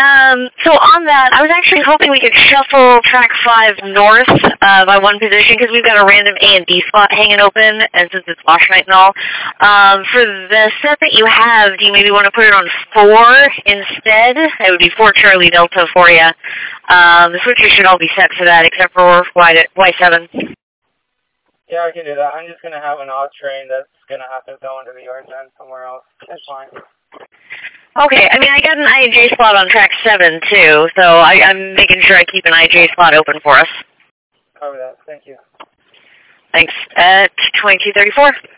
So on that, I was actually hoping we could shuffle track 5 north by one position because we've got a random A and B spot hanging open, and since it's wash night and all. For the set that you have, do you maybe want to put it on 4 instead? It would be 4 Charlie Delta for you. The switches should all be set for that except for Y7. Yeah, I can do that. I'm just going to have an odd train that's going to have to go into the yard then somewhere else. That's fine. Okay, I mean, I got an IJ slot on track 7, too, so I'm making sure I keep an IJ slot open for us. Cover that. Thank you. Thanks. At 2234.